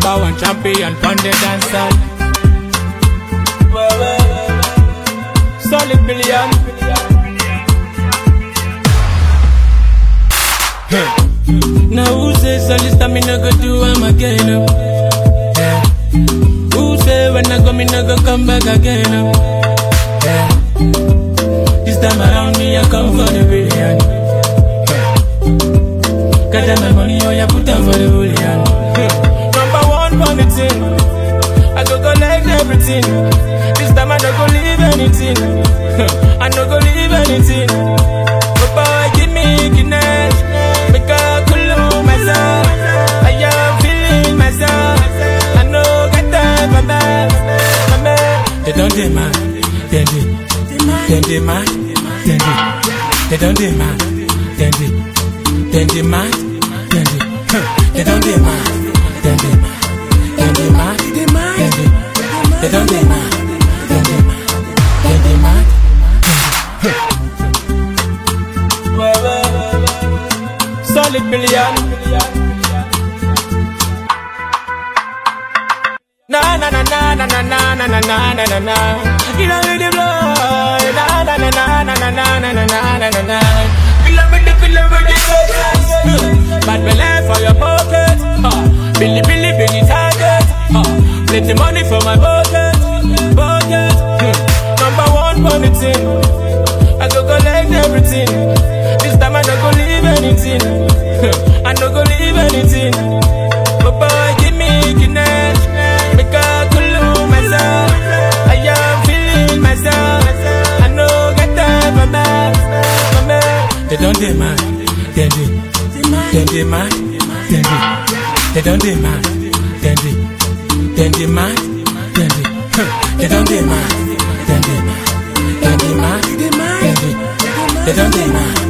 number one champion on the dance hall. Solid billion. Now who says all this time me no go do am again? Yeah. Who say when I go me no go come back again? Yeah. This time around me I come for the billion. Got my money, oh yeah, put down for the billion. Number one for the team. I go collect everything. This time I don't go leave anything. I don't go leave anything. Oh boy, give me Guinness. Make a cool myself. I am feeling myself. I know get time for me. They don't demand. They demand. They don't demand. They demand. They don't demand. They demand. They don't demand. They demand. Solid billion. Na na na na na na na na na na na na. You know me the blow. Na na na na na na na na na na na. Feel me the bad belly for your pocket. Billy target. Plenty money for my pocket. Number one for the team. I go collect everything. This time I don't go leave anything. I don't go leave anything. But boy, give me Guinness. Make a cool myself. I am feeling myself. I know get time for me. They don't demand. They demand. They don't demand. They demand. They don't demand. They demand. They don't demand.